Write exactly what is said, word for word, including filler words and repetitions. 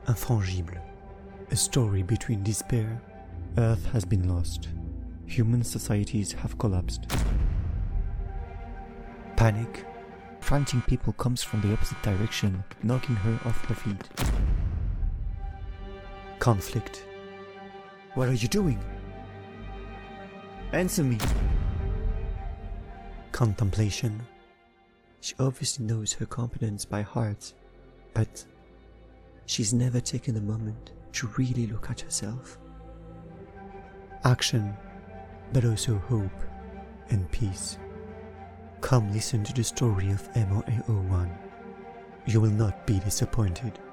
Intangible. A story between despair. Earth has been lost. Human societies have collapsed. Panic. Frantic people comes from the opposite direction, knocking her off her feet. Conflict. What are you doing? Answer me. Contemplation. She obviously knows her competence by heart, but she's never taken a moment to really look at herself. Action, but also hope and peace. Come listen to the story of M O A O one. You will not be disappointed.